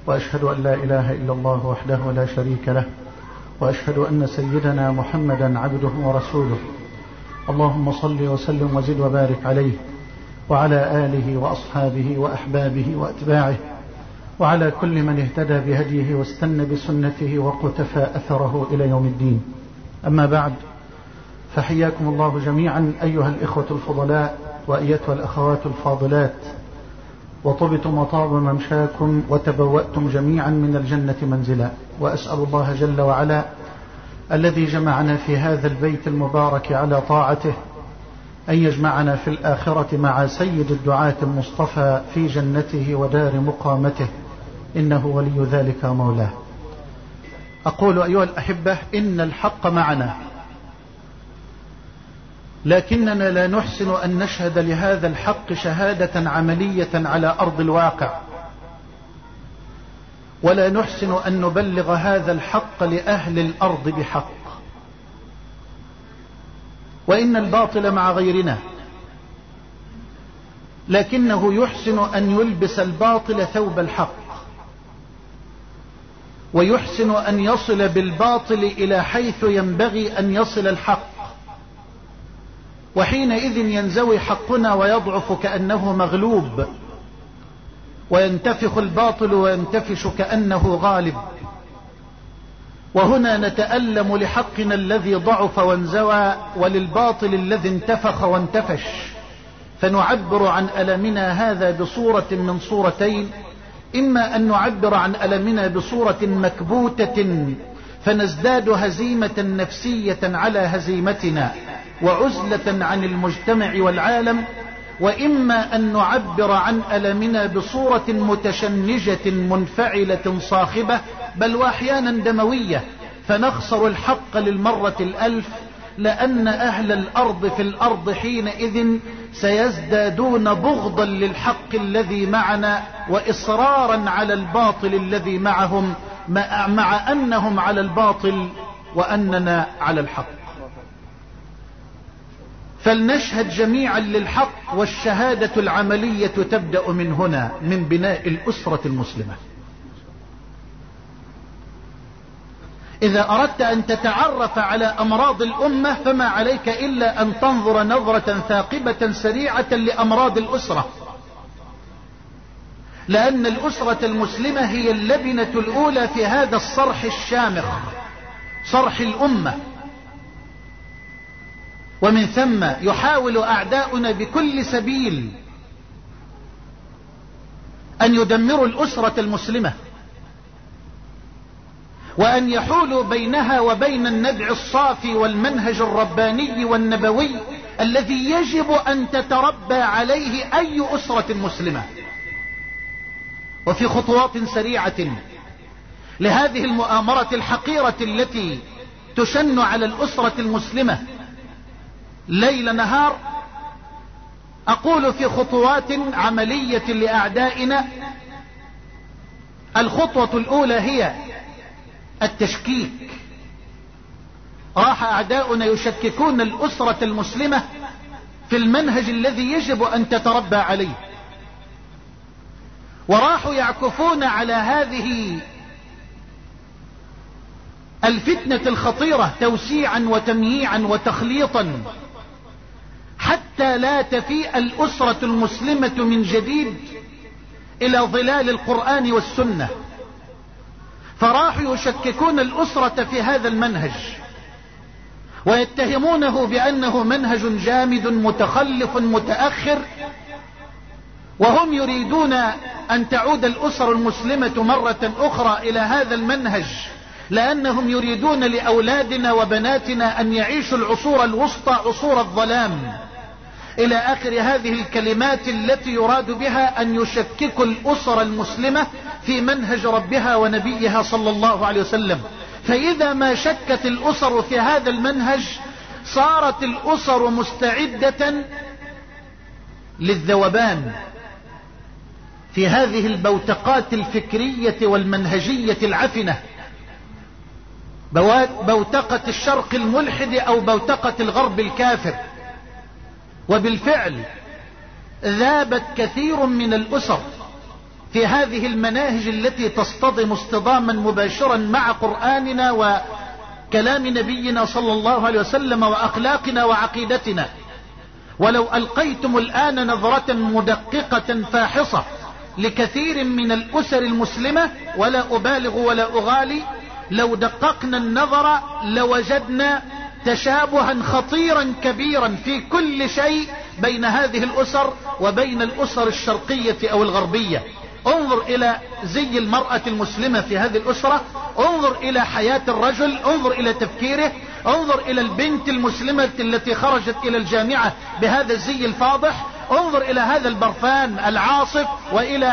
وأشهد أن لا إله إلا الله وحده لا شريك له، وأشهد أن سيدنا محمدا عبده ورسوله. اللهم صل وسلم وزد وبارك عليه وعلى آله وأصحابه وأحبابه وأتباعه وعلى كل من اهتدى بهديه واستنى بسنته وقتفى أثره إلى يوم الدين. أما بعد، فحياكم الله جميعا أيها الإخوة الفضلاء وأيتها الأخوات الفاضلات، وطبتم وطاب ممشاكم وتبوأتم جميعا من الجنة منزلا. وأسأل الله جل وعلا الذي جمعنا في هذا البيت المبارك على طاعته أن يجمعنا في الآخرة مع سيد الدعاة المصطفى في جنته ودار مقامته، إنه ولي ذلك مولاه. أقول أيها الأحبة، إن الحق معنا، لكننا لا نحسن أن نشهد لهذا الحق شهادة عملية على أرض الواقع، ولا نحسن أن نبلغ هذا الحق لأهل الأرض بحق. وإن الباطل مع غيرنا، لكنه يحسن أن يلبس الباطل ثوب الحق، ويحسن أن يصل بالباطل إلى حيث ينبغي أن يصل الحق، وحينئذ ينزوي حقنا ويضعف كأنه مغلوب، وينتفخ الباطل وينتفش كأنه غالب. وهنا نتألم لحقنا الذي ضعف وانزوى، وللباطل الذي انتفخ وانتفش، فنعبر عن ألمنا هذا بصورة من صورتين: إما أن نعبر عن ألمنا بصورة مكبوتة فنزداد هزيمة نفسية على هزيمتنا وعزلة عن المجتمع والعالم، وإما أن نعبر عن ألمنا بصورة متشنجة منفعلة صاخبة، بل وأحيانا دموية، فنخسر الحق للمرة الألف، لأن أهل الأرض في الأرض حينئذ سيزدادون بغضا للحق الذي معنا وإصرارا على الباطل الذي معهم، مع أنهم على الباطل وأننا على الحق. فلنشهد جميعا للحق، والشهادة العملية تبدأ من هنا، من بناء الأسرة المسلمة. إذا أردت أن تتعرف على أمراض الأمة فما عليك إلا أن تنظر نظرة ثاقبة سريعة لأمراض الأسرة، لأن الأسرة المسلمة هي اللبنة الأولى في هذا الصرح الشامخ، صرح الأمة. ومن ثم يحاول أعداؤنا بكل سبيل أن يدمروا الأسرة المسلمة، وأن يحولوا بينها وبين النبع الصافي والمنهج الرباني والنبوي الذي يجب أن تتربى عليه أي أسرة مسلمة. وفي خطوات سريعة لهذه المؤامرة الحقيرة التي تشن على الأسرة المسلمة ليل نهار، أقول في خطوات عملية لأعدائنا: الخطوة الأولى هي التشكيك. راح أعداؤنا يشككون الأسرة المسلمة في المنهج الذي يجب أن تتربى عليه، وراحوا يعكفون على هذه الفتنة الخطيرة توسيعا وتمييعا وتخليطا، حتى لا تفيء الأسرة المسلمة من جديد إلى ظلال القرآن والسنة. فراحوا يشككون الأسرة في هذا المنهج، ويتهمونه بأنه منهج جامد متخلف متأخر، وهم يريدون أن تعود الأسر المسلمة مرة أخرى إلى هذا المنهج، لأنهم يريدون لأولادنا وبناتنا أن يعيشوا العصور الوسطى، عصور الظلام، إلى آخر هذه الكلمات التي يراد بها أن يشككوا الأسر المسلمة في منهج ربها ونبيها صلى الله عليه وسلم. فإذا ما شكت الأسر في هذا المنهج صارت الأسر مستعدة للذوبان في هذه البوتقات الفكرية والمنهجية العفنة، بوتقة الشرق الملحد أو بوتقة الغرب الكافر. وبالفعل ذابت كثير من الأسر في هذه المناهج التي تصطدم اصطداما مباشرا مع قرآننا وكلام نبينا صلى الله عليه وسلم وأخلاقنا وعقيدتنا. ولو ألقيتم الآن نظرة مدققة فاحصة لكثير من الأسر المسلمة، ولا أبالغ ولا أغالي، لو دققنا النظر لوجدنا تشابها خطيرا كبيرا في كل شيء بين هذه الأسر وبين الأسر الشرقية أو الغربية. انظر إلى زي المرأة المسلمة في هذه الأسرة، انظر إلى حياة الرجل، انظر إلى تفكيره، انظر إلى البنت المسلمة التي خرجت إلى الجامعة بهذا الزي الفاضح، انظر إلى هذا البرفان العاصف، وإلى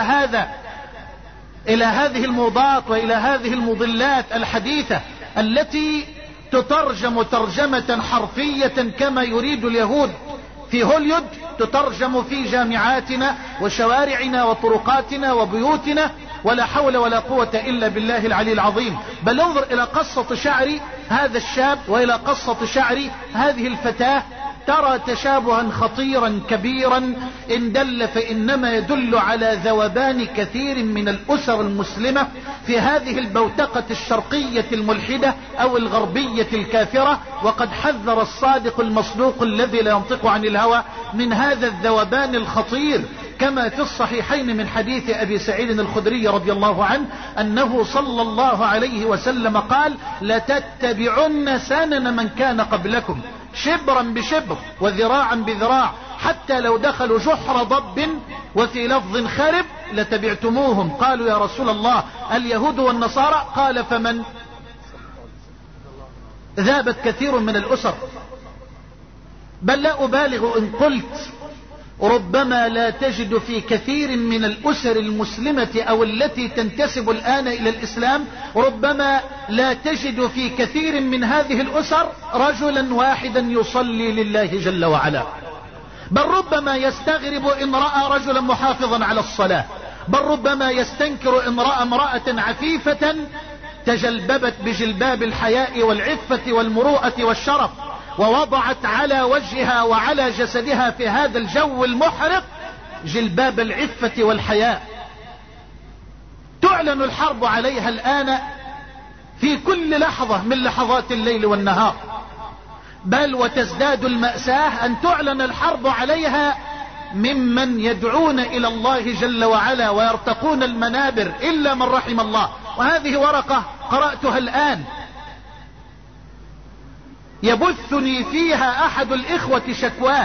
هذه الموضات، وإلى هذه المضلات الحديثة التي تترجم ترجمة حرفية كما يريد اليهود في هوليود، تترجم في جامعاتنا وشوارعنا وطرقاتنا وبيوتنا، ولا حول ولا قوة إلا بالله العلي العظيم. بل انظر إلى قصة شعر هذا الشاب وإلى قصة شعر هذه الفتاة، ترى تشابها خطيرا كبيرا إن دل فإنما يدل على ذوبان كثير من الأسر المسلمة في هذه البوتقة الشرقية الملحدة أو الغربية الكافرة. وقد حذر الصادق المصدوق الذي لا ينطق عن الهوى من هذا الذوبان الخطير، كما في الصحيحين من حديث أبي سعيد الخدري رضي الله عنه أنه صلى الله عليه وسلم قال: لتتبعن سنن من كان قبلكم شبرا بشبر وذراعا بذراع، حتى لو دخلوا جحر ضب وفي لفظ خرب لتبعتموهم. قالوا: يا رسول الله اليهود والنصارى؟ قال: فمن؟ ذابت كثير من الأسر، بل لا أبالغ إن قلت ربما لا تجد في كثير من الأسر المسلمة أو التي تنتسب الآن إلى الإسلام، ربما لا تجد في كثير من هذه الأسر رجلا واحدا يصلي لله جل وعلا، بل ربما يستغرب إن رأى رجلا محافظا على الصلاة، بل ربما يستنكر إن رأى امرأة عفيفة تجلببت بجلباب الحياء والعفة والمروءة والشرف، ووضعت على وجهها وعلى جسدها في هذا الجو المحرق جلباب العفة والحياء. تعلن الحرب عليها الآن في كل لحظة من لحظات الليل والنهار، بل وتزداد المأساة أن تعلن الحرب عليها ممن يدعون إلى الله جل وعلا ويرتقون المنابر إلا من رحم الله. وهذه ورقة قرأتها الآن يبثني فيها أحد الإخوة شكواه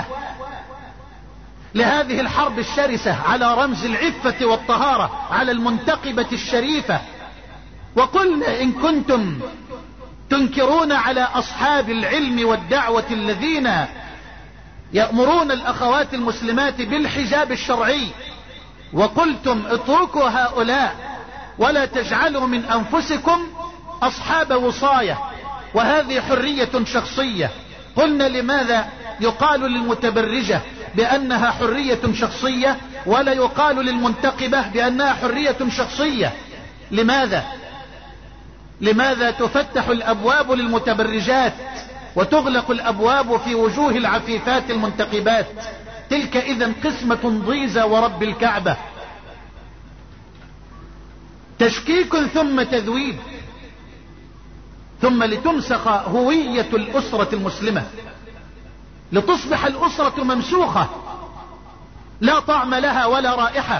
لهذه الحرب الشرسة على رمز العفة والطهارة، على المنتقبة الشريفة. وقلنا إن كنتم تنكرون على أصحاب العلم والدعوة الذين يأمرون الأخوات المسلمات بالحجاب الشرعي، وقلتم اتركوا هؤلاء ولا تجعلوا من أنفسكم أصحاب وصاية، وهذه حرية شخصية. قلنا لماذا يقال للمتبرجة بأنها حرية شخصية ولا يقال للمنتقبة بأنها حرية شخصية؟ لماذا تفتح الأبواب للمتبرجات وتغلق الأبواب في وجوه العفيفات المنتقبات؟ تلك إذن قسمة ضيزة ورب الكعبة. تشكيك ثم تذويب، ثم لتمسخ هوية الأسرة المسلمة، لتصبح الأسرة ممسوخة لا طعم لها ولا رائحة.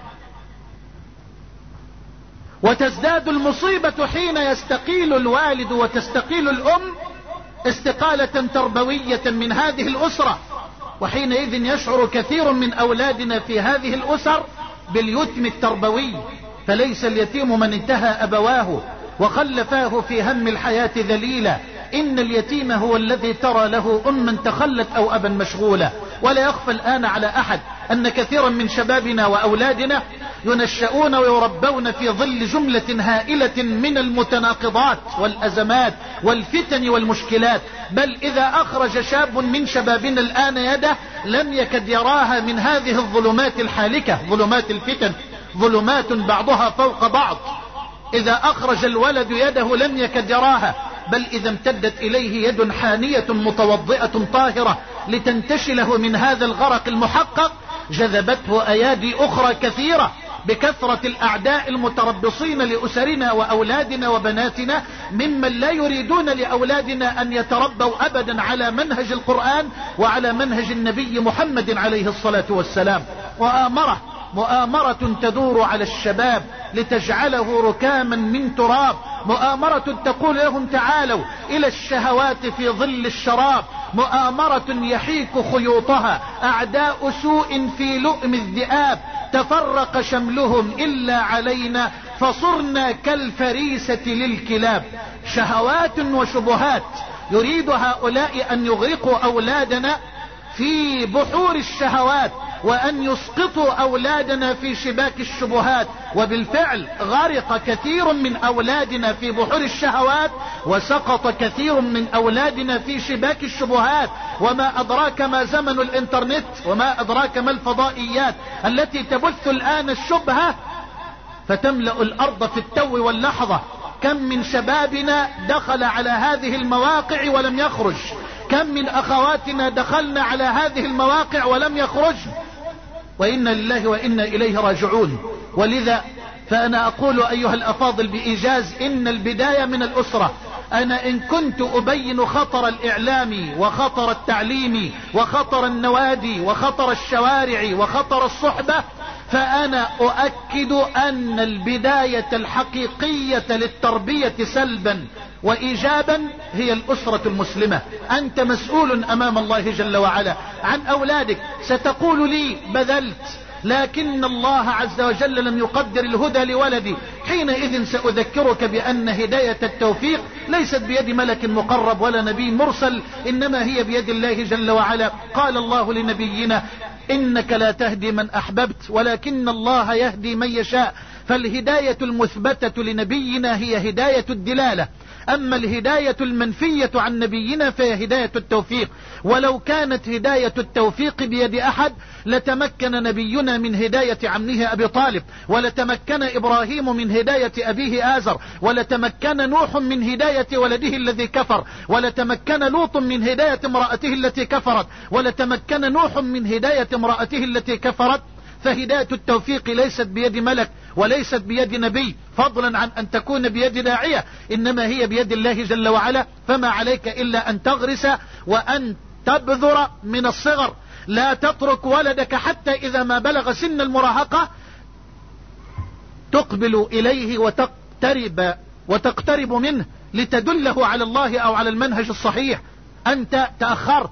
وتزداد المصيبة حين يستقيل الوالد وتستقيل الأم استقالة تربوية من هذه الأسرة، وحينئذ يشعر كثير من أولادنا في هذه الأسر باليتم التربوي. فليس اليتيم من انتهى أبواه وخلفاه في هم الحياة ذليلا، إن اليتيم هو الذي ترى له أما تخلت أو أبا مشغولا. ولا يخفى الآن على أحد أن كثيرا من شبابنا وأولادنا ينشؤون ويربون في ظل جملة هائلة من المتناقضات والأزمات والفتن والمشكلات، بل إذا أخرج شاب من شبابنا الآن يده لم يكد يراها من هذه الظلمات الحالكة، ظلمات الفتن، ظلمات بعضها فوق بعض. إذا أخرج الولد يده لم يكد يراها، بل إذا امتدت إليه يد حانية متوضئة طاهرة لتنتشله من هذا الغرق المحقق جذبته أيادي أخرى كثيرة بكثرة الأعداء المتربصين لأسرنا وأولادنا وبناتنا ممن لا يريدون لأولادنا أن يتربوا أبدا على منهج القرآن وعلى منهج النبي محمد عليه الصلاة والسلام. مؤامرة تدور على الشباب لتجعله ركاما من تراب، مؤامرة تقول لهم تعالوا إلى الشهوات في ظل الشراب، مؤامرة يحيك خيوطها أعداء سوء في لؤم الذئاب، تفرق شملهم إلا علينا فصرنا كالفريسة للكلاب. شهوات وشبهات يريد هؤلاء أن يغرقوا أولادنا في بحور الشهوات وأن يسقطوا أولادنا في شباك الشبهات، وبالفعل غرق كثير من أولادنا في بحور الشهوات وسقط كثير من أولادنا في شباك الشبهات. وما أدراك ما زمن الإنترنت، وما أدراك ما الفضائيات التي تبث الآن الشبهة فتملأ الأرض في التو واللحظة. كم من شبابنا دخل على هذه المواقع ولم يخرج، كم من أخواتنا دخلنا على هذه المواقع ولم يخرج، وإنا لله وإنا إليه راجعون. ولذا فأنا أقول أيها الأفاضل بإيجاز إن البداية من الأسرة. أنا إن كنت أبين خطر الإعلام وخطر التعليم وخطر النوادي وخطر الشوارع وخطر الصحبة، فأنا أؤكد أن البداية الحقيقية للتربية سلبا وإيجابا هي الأسرة المسلمة. أنت مسؤول أمام الله جل وعلا عن أولادك. ستقول لي بذلت، لكن الله عز وجل لم يقدر الهدى لولدي. حينئذ سأذكرك بأن هداية التوفيق ليست بيد ملك مقرب ولا نبي مرسل، إنما هي بيد الله جل وعلا. قال الله لنبينا إنك لا تهدي من أحببت ولكن الله يهدي من يشاء. فالهداية المثبتة لنبينا هي هداية الدلالة، أما الهداية المنفية عن نبينا فهي هداية التوفيق. ولو كانت هداية التوفيق بيد أحد لتمكن نبينا من هداية عمه أبي طالب، ولتمكن إبراهيم من هداية أبيه آزر، ولتمكن نوح من هداية ولده الذي كفر، ولتمكن لوط من هداية امرأته التي كفرت، ولتمكن نوح من هداية امرأته التي كفرت. فهداية التوفيق ليست بيد ملك وليست بيد نبي، فضلا عن أن تكون بيد داعية، إنما هي بيد الله جل وعلا. فما عليك إلا أن تغرس وأن تبذر من الصغر. لا تترك ولدك حتى إذا ما بلغ سن المراهقة تقبل إليه وتقترب منه لتدله على الله أو على المنهج الصحيح. أنت تأخرت،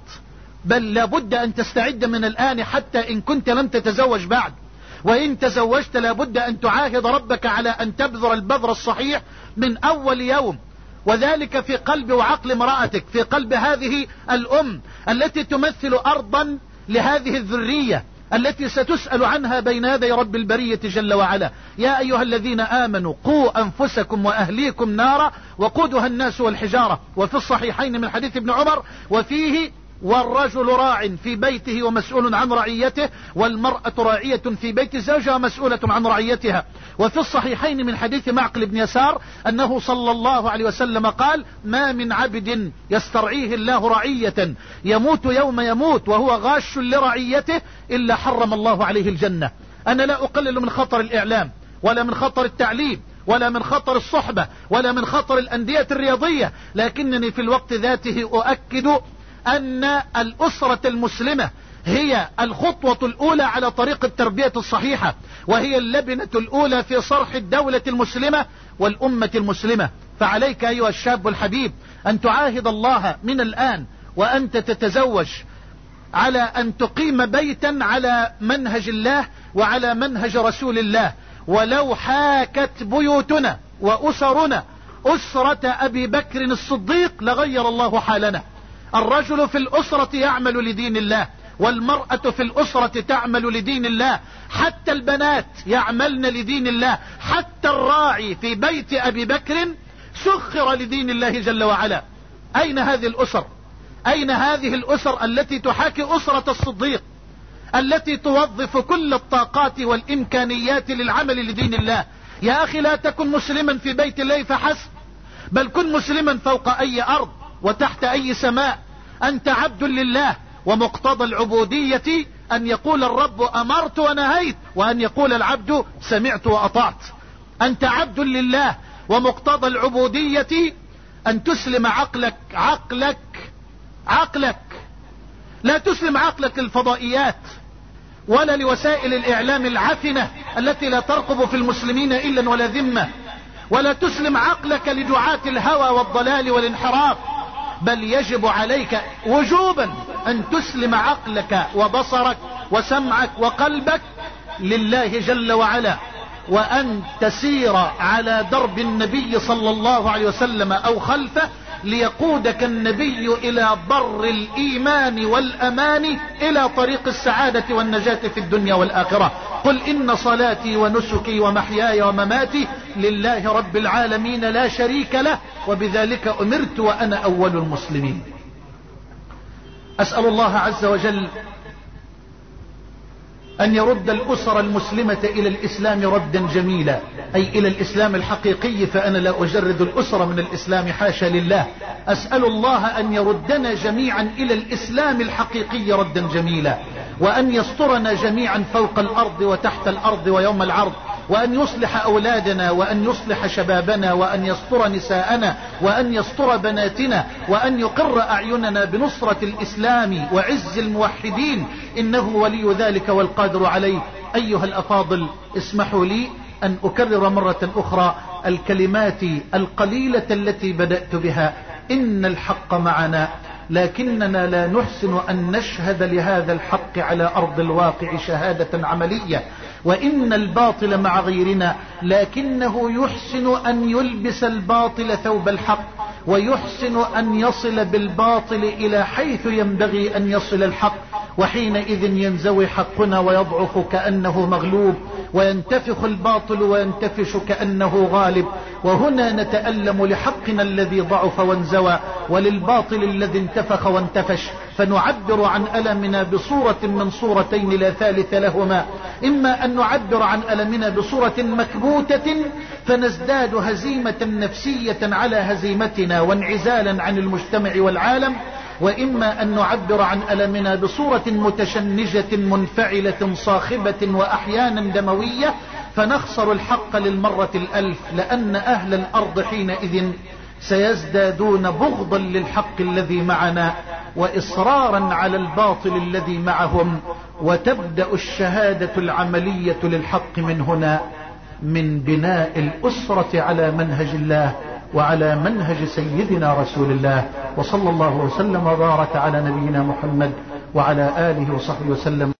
بل لابد أن تستعد من الآن حتى إن كنت لم تتزوج بعد، وإن تزوجت لابد أن تعاهد ربك على أن تبذر البذر الصحيح من أول يوم، وذلك في قلب وعقل امرأتك، في قلب هذه الأم التي تمثل أرضا لهذه الذرية التي ستسأل عنها بين يدي رب البرية جل وعلا. يا أيها الذين آمنوا قوا أنفسكم وأهليكم نارا وقودها الناس والحجارة. وفي الصحيحين من حديث ابن عمر وفيه والرجل راع في بيته ومسؤول عن رعيته، والمرأة راعية في بيت زوجها ومسؤولة عن رعيتها. وفي الصحيحين من حديث معقل بن يسار أنه صلى الله عليه وسلم قال ما من عبد يسترعيه الله رعية يموت يوم يموت وهو غاش لرعيته إلا حرم الله عليه الجنة. أنا لا أقلل من خطر الإعلام ولا من خطر التعليم ولا من خطر الصحبة ولا من خطر الأندية الرياضية، لكنني في الوقت ذاته أؤكد أن الأسرة المسلمة هي الخطوة الأولى على طريق التربية الصحيحة، وهي اللبنة الأولى في صرح الدولة المسلمة والأمة المسلمة. فعليك أيها الشاب الحبيب أن تعاهد الله من الآن وأنت تتزوج على أن تقيم بيتا على منهج الله وعلى منهج رسول الله. ولو حاكت بيوتنا وأسرنا أسرة أبي بكر الصديق لغير الله حالنا. الرجل في الأسرة يعمل لدين الله، والمرأة في الأسرة تعمل لدين الله، حتى البنات يعملن لدين الله، حتى الراعي في بيت أبي بكر سخر لدين الله جل وعلا. أين هذه الأسر؟ أين هذه الأسر التي تحاكي أسرة الصديق، التي توظف كل الطاقات والإمكانيات للعمل لدين الله؟ يا أخي لا تكن مسلما في بيت الله فحسب، بل كن مسلما فوق أي أرض وتحت أي سماء. أنت عبد لله، ومقتضى العبودية أن يقول الرب أمرت ونهيت، وأن يقول العبد سمعت وأطعت. أنت عبد لله، ومقتضى العبودية أن تسلم عقلك. لا تسلم عقلك للفضائيات ولا لوسائل الإعلام العفنة التي لا ترقب في المسلمين إلا ولا ذمة، ولا تسلم عقلك لدعاة الهوى والضلال والانحراف، بل يجب عليك وجوبا أن تسلم عقلك وبصرك وسمعك وقلبك لله جل وعلا، وأن تسير على درب النبي صلى الله عليه وسلم أو خلفه، ليقودك النبي إلى بر الإيمان والأمان، إلى طريق السعادة والنجاة في الدنيا والآخرة. قل إن صلاتي ونسكي ومحياي ومماتي لله رب العالمين لا شريك له، وبذلك أمرت وأنا أول المسلمين. أسأل الله عز وجل أن يرد الأسر المسلمة إلى الإسلام ردا جميلا، أي إلى الإسلام الحقيقي، فأنا لا أجرد الأسر من الإسلام، حاشا لله. أسأل الله أن يردنا جميعا إلى الإسلام الحقيقي ردا جميلا، وأن يسترنا جميعا فوق الأرض وتحت الأرض ويوم العرض، وأن يصلح أولادنا، وأن يصلح شبابنا، وأن يستر نساءنا، وأن يستر بناتنا، وأن يقر أعيننا بنصرة الإسلام وعز الموحدين، إنه ولي ذلك والقادر عليه. أيها الأفاضل، اسمحوا لي أن أكرر مرة أخرى الكلمات القليلة التي بدأت بها: إن الحق معنا، لكننا لا نحسن أن نشهد لهذا الحق على أرض الواقع شهادة عملية، وإن الباطل مع غيرنا، لكنه يحسن أن يلبس الباطل ثوب الحق، ويحسن أن يصل بالباطل إلى حيث ينبغي أن يصل الحق، وحينئذ ينزوي حقنا ويضعف كأنه مغلوب، وينتفخ الباطل وينتفش كأنه غالب. وهنا نتألم لحقنا الذي ضعف وانزوى، وللباطل الذي انتفخ وانتفش، فنعبر عن ألمنا بصورة من صورتين لا ثالث لهما: إما أن نعبر عن ألمنا بصورة مكبوتة فنزداد هزيمة نفسية على هزيمتنا وانعزالا عن المجتمع والعالم، وإما أن نعبر عن ألمنا بصورة متشنجة منفعلة صاخبة وأحيانا دموية، فنخسر الحق للمرة الألف، لأن أهل الأرض حينئذ سيزدادون بغضا للحق الذي معنا وإصرارا على الباطل الذي معهم، وتبدأ الشهادة العملية للحق من هنا، من بناء الأسرة على منهج الله وعلى منهج سيدنا رسول الله، وصلى الله وسلم وبارك على نبينا محمد وعلى آله وصحبه وسلم.